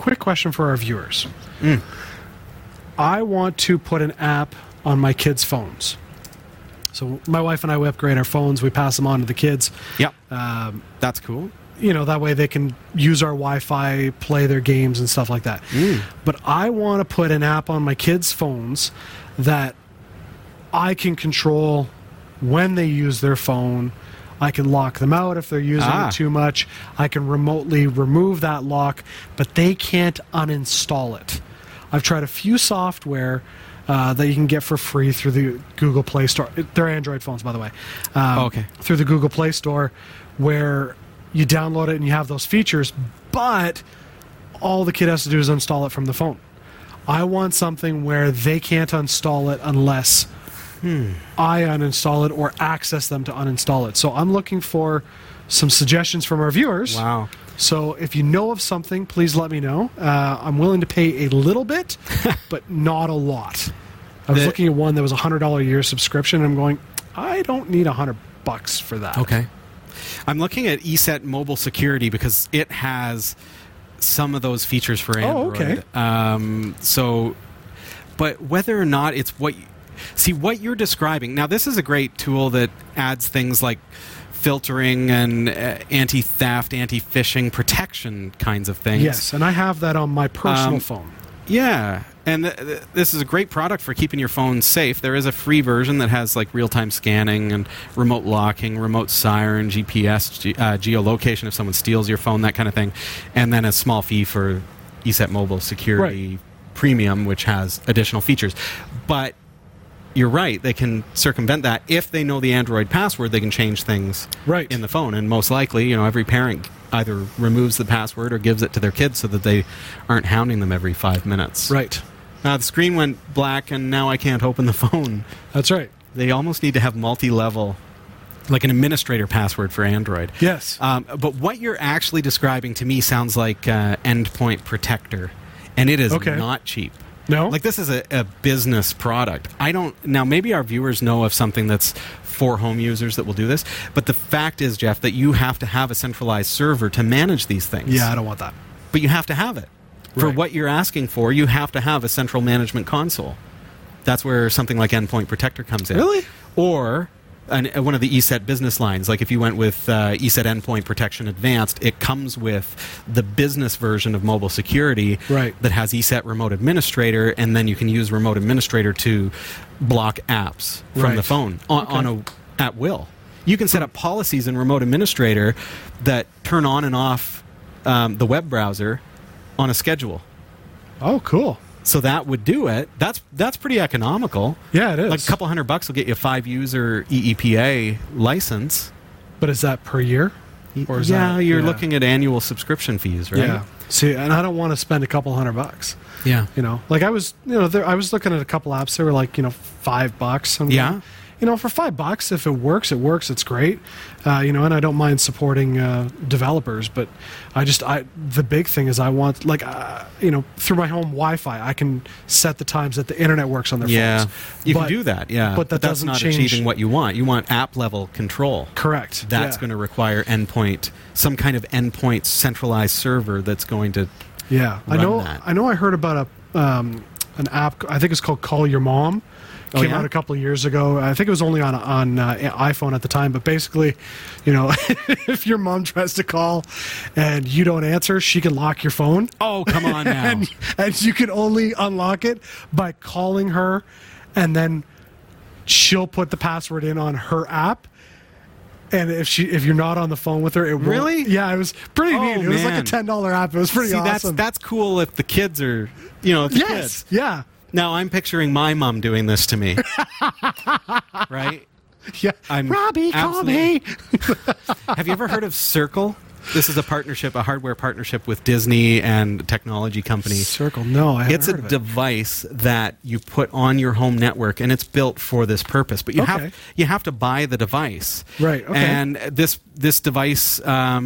quick question for our viewers. Mm. I want to put an app on my kids' phones. So my wife and I, we upgrade our phones. We pass them on to the kids. Yep. That's cool. You know, that way they can use our Wi-Fi, play their games and stuff like that. But I want to put an app on my kids' phones that I can control when they use their phone. I can lock them out if they're using it too much. I can remotely remove that lock, but they can't uninstall it. I've tried a few software that you can get for free through the Google Play Store. They're Android phones, by the way. Through the Google Play Store, where you download it and you have those features, but all the kid has to do is install it from the phone. I want something where they can't install it unless I uninstall it or access them to uninstall it. So I'm looking for some suggestions from our viewers. Wow. So if you know of something, please let me know. I'm willing to pay a little bit, but not a lot. I was looking at one that was $100 a year subscription, and I'm going, I don't need $100 for that. Okay. I'm looking at ESET Mobile Security because it has some of those features for Android. But whether or not it's what you're describing. Now, this is a great tool that adds things like filtering and anti-theft, anti-phishing protection kinds of things. Yes, and I have that on my personal phone. Yeah, and this is a great product for keeping your phone safe. There is a free version that has like real-time scanning and remote locking, remote siren, GPS, geolocation if someone steals your phone, that kind of thing. And then a small fee for ESET Mobile Security Premium, which has additional features. But you're right, they can circumvent that. If they know the Android password, they can change things in the phone. And most likely, every parent either removes the password or gives it to their kids so that they aren't hounding them every 5 minutes. Right. The screen went black and now I can't open the phone. That's right. They almost need to have multi-level, like an administrator password for Android. Yes. But what you're actually describing to me sounds like Endpoint Protector. And it is not cheap. No? Like, this is a business product. Now, maybe our viewers know of something that's for home users that will do this, but the fact is, Jeff, that you have to have a centralized server to manage these things. Yeah, I don't want that. But you have to have it. For what you're asking for, you have to have a central management console. That's where something like Endpoint Protector comes in. Really? Or one of the ESET business lines. Like if you went with ESET Endpoint Protection Advanced, it comes with the business version of mobile security that has ESET Remote Administrator, and then you can use Remote Administrator to block apps from the phone at will. You can set up policies in Remote Administrator that turn on and off the web browser on a schedule. Oh, cool. So that would do it. That's pretty economical. Yeah, it is. Like a couple $100 will get you a 5-user EEPA license. But is that per year? Or is you're looking at annual subscription fees, right? Yeah. See, and I don't want to spend a couple $100. Yeah. Like I was, I was looking at a couple apps. They were like, $5. Yeah. For $5, if it works, it's great. And I don't mind supporting developers, but the big thing is I want, through my home Wi-Fi, I can set the times that the internet works on their phones. You can do that, But that's doesn't not change achieving what you want. You want app-level control. Correct. That's going to require some kind of endpoint centralized server that's going to run that. I know I heard about an app, I think it's called Call Your Mom. Came out a couple of years ago. I think it was only on iPhone at the time. But basically, if your mom tries to call and you don't answer, she can lock your phone. Oh, come on now. and you can only unlock it by calling her, and then she'll put the password in on her app. And if you're not on the phone with her, it won't. Really? Yeah, it was pretty neat. It was like a $10 app. It was pretty awesome. That's cool if the kids are, kids. Yeah. Now, I'm picturing my mom doing this to me. Right? Yeah. Robbie, call me. Have you ever heard of Circle? This is a hardware partnership with Disney and a technology company. Circle? No, I haven't heard of it. It's a device that you put on your home network, and it's built for this purpose. But you have to buy the device. Right, okay. And this device,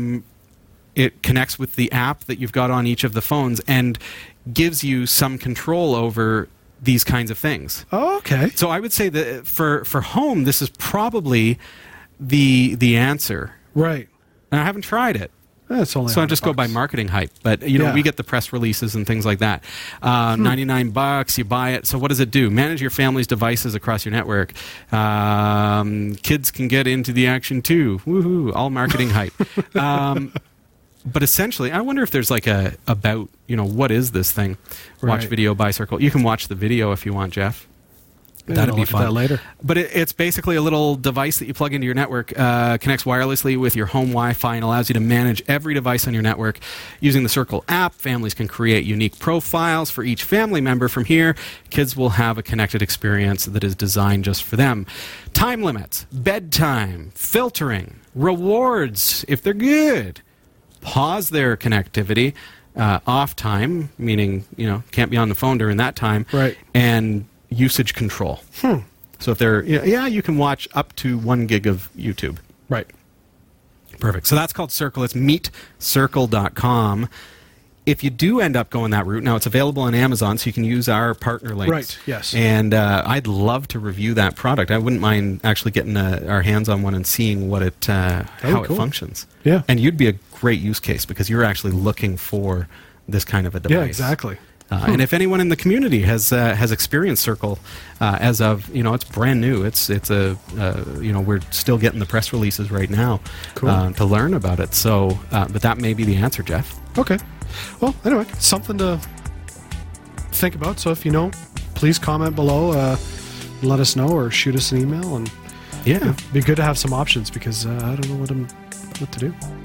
it connects with the app that you've got on each of the phones and gives you some control over these kinds of things. Oh, okay. So I would say that for home, this is probably the answer. Right. And I haven't tried it. It's only So I just go by $100. marketing hype, but you know Yeah. we get the press releases and things like that. $99, you buy it. So what does it do? Manage your family's devices across your network. Kids can get into the action too. Woohoo! All marketing hype. But essentially, I wonder if there's like a about what is this thing? Watch Right. video by Circle. You can watch the video if you want, Jeff. Yeah, That'd I'll be look at fun that later. But it's basically a little device that you plug into your network, connects wirelessly with your home Wi-Fi, and allows you to manage every device on your network. Using the Circle app, families can create unique profiles for each family member. From here, kids will have a connected experience that is designed just for them. Time limits, bedtime, filtering, rewards, if they're good. Pause their connectivity, off time, meaning, can't be on the phone during that time. Right. And usage control. So if they're, you can watch up to 1 gig of YouTube. Right. Perfect. So that's called Circle. It's meetcircle.com. If you do end up going that route, now it's available on Amazon, so you can use our partner links. Right, yes. And I'd love to review that product. I wouldn't mind actually getting our hands on one and seeing what how it cool. functions. Yeah. And you'd be a great use case because you're actually looking for this kind of a device. Yeah, exactly. And if anyone in the community has experienced Circle, as of it's brand new. It's we're still getting the press releases right now to learn about it. So, but that may be the answer, Jeff. Okay. Well, anyway, something to think about. So if you know, please comment below, let us know, or shoot us an email. And Yeah. it'd be good to have some options because I don't know what to do.